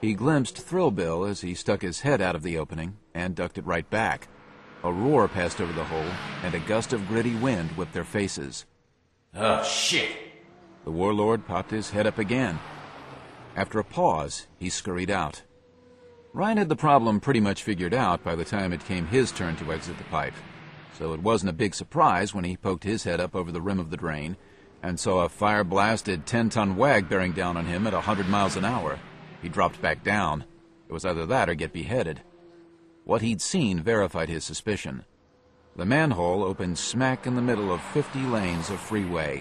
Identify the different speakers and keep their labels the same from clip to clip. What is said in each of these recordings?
Speaker 1: He glimpsed Thrill Bill as he stuck his head out of the opening and ducked it right back. A roar passed over the hole, and a gust of gritty wind whipped their faces.
Speaker 2: Oh, shit!
Speaker 1: The warlord popped his head up again. After a pause, he scurried out. Ryan had the problem pretty much figured out by the time it came his turn to exit the pipe, so it wasn't a big surprise when he poked his head up over the rim of the drain and saw a fire-blasted 10-ton wag bearing down on him at 100 miles an hour. He dropped back down. It was either that or get beheaded. What he'd seen verified his suspicion. The manhole opened smack in the middle of 50 lanes of freeway.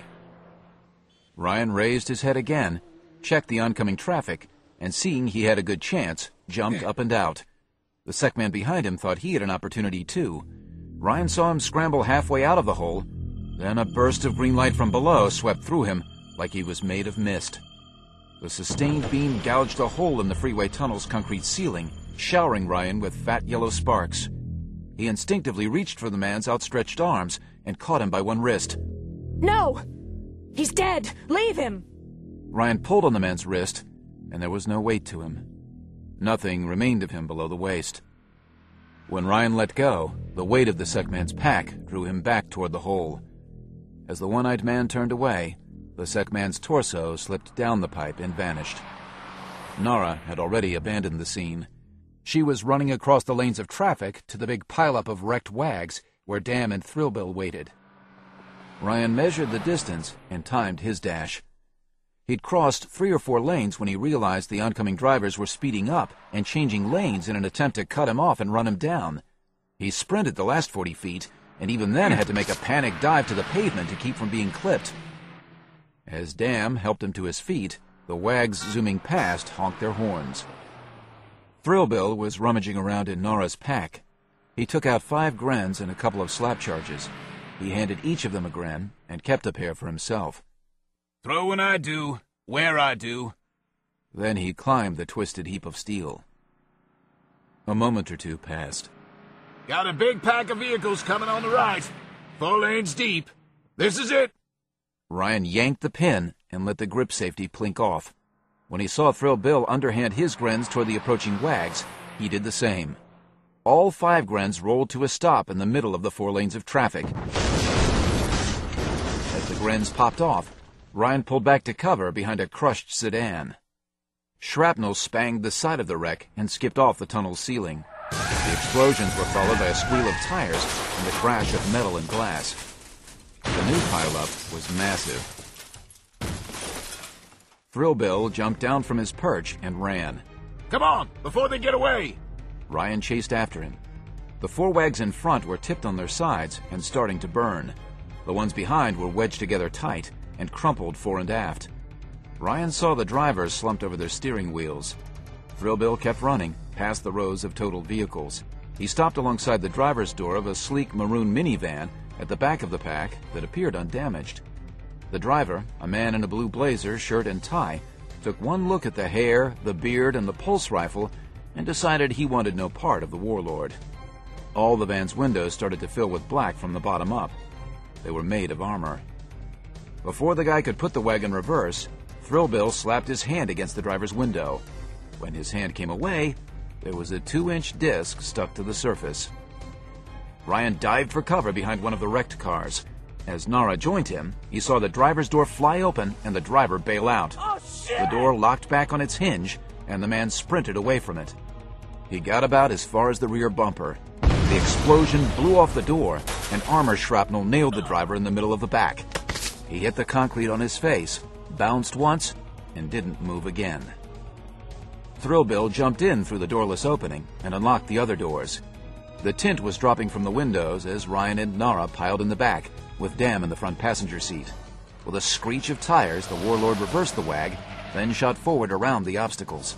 Speaker 1: Ryan raised his head again, checked the oncoming traffic, and seeing he had a good chance, jumped up and out. The SecMan behind him thought he had an opportunity too. Ryan saw him scramble halfway out of the hole. Then a burst of green light from below swept through him like he was made of mist. The sustained beam gouged a hole in the freeway tunnel's concrete ceiling, showering Ryan with fat yellow sparks. He instinctively reached for the man's outstretched arms and caught him by one wrist.
Speaker 3: No! He's dead! Leave him!
Speaker 1: Ryan pulled on the man's wrist, and there was no weight to him. Nothing remained of him below the waist. When Ryan let go, the weight of the SecMan's pack drew him back toward the hole. As the one-eyed man turned away, the SecMan's torso slipped down the pipe and vanished. Nara had already abandoned the scene. She was running across the lanes of traffic to the big pileup of wrecked wags where Dam and Thrill Bill waited. Ryan measured the distance and timed his dash. He'd crossed 3 or 4 lanes when he realized the oncoming drivers were speeding up and changing lanes in an attempt to cut him off and run him down. He sprinted the last 40 feet, and even then had to make a panic dive to the pavement to keep from being clipped. As Dam helped him to his feet, the wags zooming past honked their horns. Thrill Bill was rummaging around in Nara's pack. He took out 5 grens and a couple of slap charges. He handed each of them a gren and kept a pair for himself.
Speaker 2: Throw when I do, where I do.
Speaker 1: Then he climbed the twisted heap of steel. A moment or two passed.
Speaker 2: Got a big pack of vehicles coming on the right. 4 lanes deep. This is it.
Speaker 1: Ryan yanked the pin and let the grip safety plink off. When he saw Thrill Bill underhand his grens toward the approaching wags, he did the same. All 5 grens rolled to a stop in the middle of the 4 lanes of traffic. As the grens popped off, Ryan pulled back to cover behind a crushed sedan. Shrapnel spanged the side of the wreck and skipped off the tunnel's ceiling. The explosions were followed by a squeal of tires and the crash of metal and glass. The new pileup was massive. Thrill Bill jumped down from his perch and ran.
Speaker 2: Come on, before they get away!
Speaker 1: Ryan chased after him. The 4 wags in front were tipped on their sides and starting to burn. The ones behind were wedged together tight and crumpled fore and aft. Ryan saw the drivers slumped over their steering wheels. Thrill Bill kept running, past the rows of totaled vehicles. He stopped alongside the driver's door of a sleek maroon minivan at the back of the pack that appeared undamaged. The driver, a man in a blue blazer, shirt, and tie, took one look at the hair, the beard, and the pulse rifle and decided he wanted no part of the warlord. All the van's windows started to fill with black from the bottom up. They were made of armor. Before the guy could put the wagon in reverse, Thrill Bill slapped his hand against the driver's window. When his hand came away, there was a 2-inch disc stuck to the surface. Ryan dived for cover behind one of the wrecked cars. As Nara joined him, he saw the driver's door fly open and the driver bail out.
Speaker 3: Oh, shit!
Speaker 1: The door locked back on its hinge, and the man sprinted away from it. He got about as far as the rear bumper. The explosion blew off the door, and armor shrapnel nailed the driver in the middle of the back. He hit the concrete on his face, bounced once, and didn't move again. Thrill Bill jumped in through the doorless opening and unlocked the other doors. The tint was dropping from the windows as Ryan and Nara piled in the back, with Dam in the front passenger seat. With a screech of tires, the warlord reversed the wag, then shot forward around the obstacles.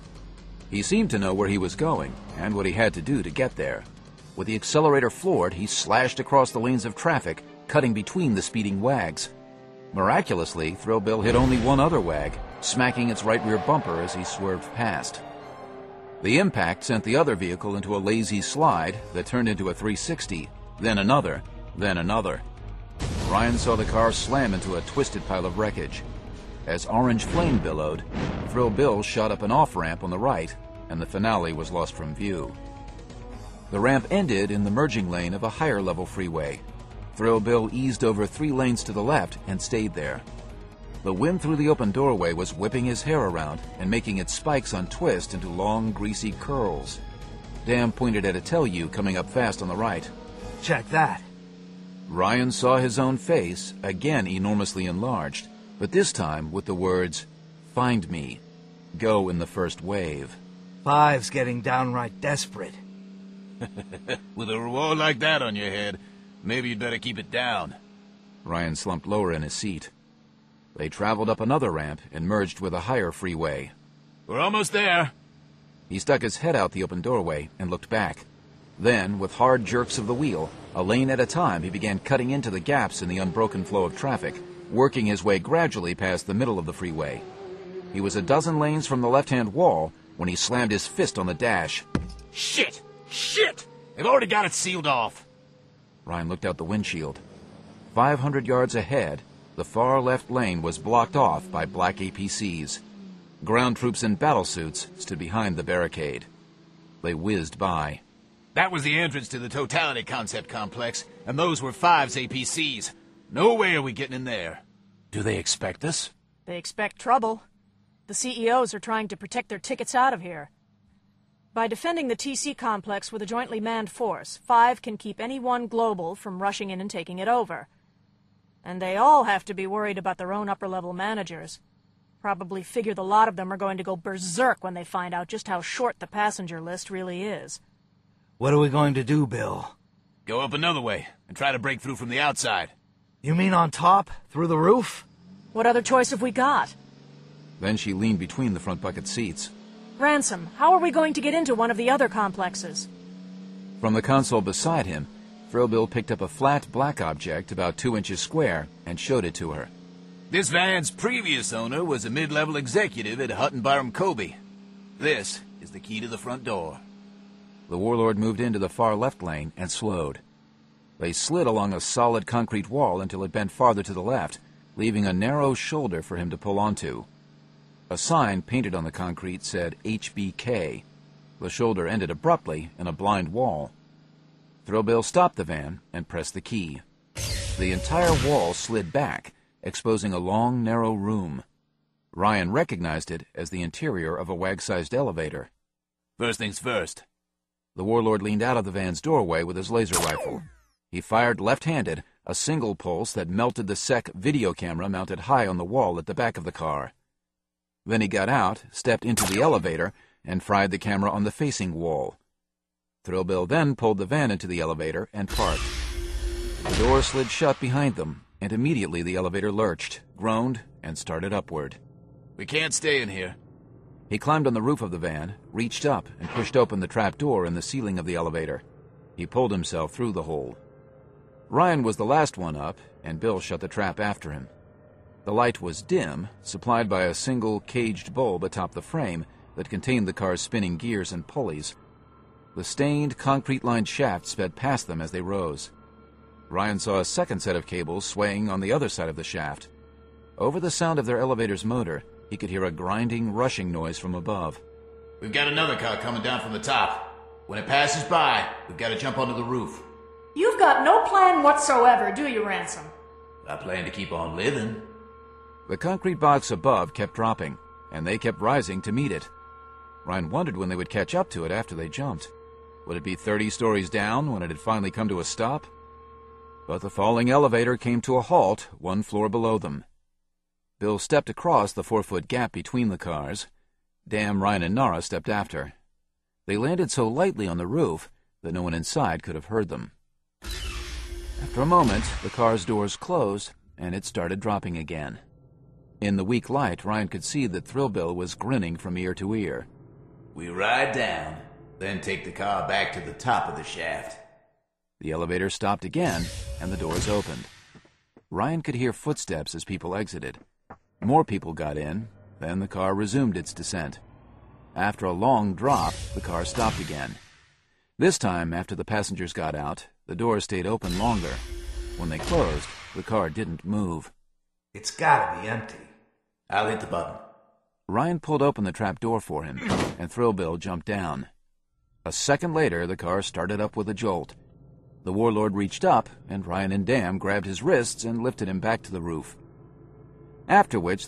Speaker 1: He seemed to know where he was going and what he had to do to get there. With the accelerator floored, he slashed across the lanes of traffic, cutting between the speeding wags. Miraculously, Thrill Bill hit only one other wag, smacking its right rear bumper as he swerved past. The impact sent the other vehicle into a lazy slide that turned into a 360, then another, then another. Ryan saw the car slam into a twisted pile of wreckage. As orange flame billowed, Thrill Bill shot up an off-ramp on the right, and the finale was lost from view. The ramp ended in the merging lane of a higher-level freeway. Thrill Bill eased over 3 lanes to the left and stayed there. The wind through the open doorway was whipping his hair around and making its spikes untwist into long, greasy curls. Dan pointed at a tell-you coming up fast on the right.
Speaker 4: Check that.
Speaker 1: Ryan saw his own face, again enormously enlarged, but this time with the words, "Find me. Go in the first wave."
Speaker 4: Five's getting downright desperate.
Speaker 2: With a reward like that on your head, maybe you'd better keep it down.
Speaker 1: Ryan slumped lower in his seat. They traveled up another ramp and merged with a higher freeway.
Speaker 2: We're almost there.
Speaker 1: He stuck his head out the open doorway and looked back. Then, with hard jerks of the wheel, a lane at a time, he began cutting into the gaps in the unbroken flow of traffic, working his way gradually past the middle of the freeway. He was a dozen lanes from the left-hand wall when he slammed his fist on the dash.
Speaker 2: Shit! Shit! They've already got it sealed off.
Speaker 1: Ryan looked out the windshield. 500 yards ahead, the far left lane was blocked off by black APCs. Ground troops in battlesuits stood behind the barricade. They whizzed by.
Speaker 2: That was the entrance to the Totality Concept Complex, and those were Five's APCs. No way are we getting in there.
Speaker 1: Do they expect us?
Speaker 3: They expect trouble. The CEOs are trying to protect their tickets out of here. By defending the TC complex with a jointly manned force, Five can keep any one global from rushing in and taking it over. And they all have to be worried about their own upper-level managers. Probably figure the lot of them are going to go berserk when they find out just how short the passenger list really is.
Speaker 4: What are we going to do, Bill?
Speaker 2: Go up another way and try to break through from the outside.
Speaker 4: You mean on top? Through the roof?
Speaker 3: What other choice have we got?
Speaker 1: Then she leaned between the front bucket seats.
Speaker 3: Ransom, how are we going to get into one of the other complexes?
Speaker 1: From the console beside him, Thrill Bill picked up a flat black object about 2 inches square and showed it to her.
Speaker 2: This van's previous owner was a mid-level executive at Hutton Byram Kobe. This is the key to the front door.
Speaker 1: The warlord moved into the far left lane and slowed. They slid along a solid concrete wall until it bent farther to the left, leaving a narrow shoulder for him to pull onto. A sign painted on the concrete said HBK. The shoulder ended abruptly in a blind wall. Thrill Bill stopped the van and pressed the key. The entire wall slid back, exposing a long, narrow room. Ryan recognized it as the interior of a wag-sized elevator.
Speaker 2: First things first.
Speaker 1: The warlord leaned out of the van's doorway with his laser rifle. He fired left-handed, a single pulse that melted the SEC video camera mounted high on the wall at the back of the car. Then he got out, stepped into the elevator, and fried the camera on the facing wall. Thrill Bill then pulled the van into the elevator and parked. The door slid shut behind them, and immediately the elevator lurched, groaned, and started upward.
Speaker 2: We can't stay in here.
Speaker 1: He climbed on the roof of the van, reached up, and pushed open the trap door in the ceiling of the elevator. He pulled himself through the hole. Ryan was the last one up, and Bill shut the trap after him. The light was dim, supplied by a single caged bulb atop the frame that contained the car's spinning gears and pulleys. The stained, concrete-lined shaft sped past them as they rose. Ryan saw a second set of cables swaying on the other side of the shaft. Over the sound of their elevator's motor, he could hear a grinding, rushing noise from above.
Speaker 2: We've got another car coming down from the top. When it passes by, we've got to jump onto the roof.
Speaker 3: You've got no plan whatsoever, do you, Ransom?
Speaker 2: I plan to keep on living.
Speaker 1: The concrete box above kept dropping, and they kept rising to meet it. Ryan wondered when they would catch up to it after they jumped. Would it be 30 stories down when it had finally come to a stop? But the falling elevator came to a halt 1 floor below them. Bill stepped across the 4-foot gap between the cars. Dan, Ryan, and Nara stepped after. They landed so lightly on the roof that no one inside could have heard them. After a moment, the car's doors closed, and it started dropping again. In the weak light, Ryan could see that Thrill Bill was grinning from ear to ear.
Speaker 2: We ride down, then take the car back to the top of the shaft.
Speaker 1: The elevator stopped again, and the doors opened. Ryan could hear footsteps as people exited. More people got in, then the car resumed its descent. After a long drop, the car stopped again. This time, after the passengers got out, the doors stayed open longer. When they closed, the car didn't move.
Speaker 4: It's gotta be empty.
Speaker 2: I'll hit the button.
Speaker 1: Ryan pulled open the trap door for him, and Thrillbill jumped down. A second later, the car started up with a jolt. The warlord reached up, and Ryan and Dam grabbed his wrists and lifted him back to the roof. After which,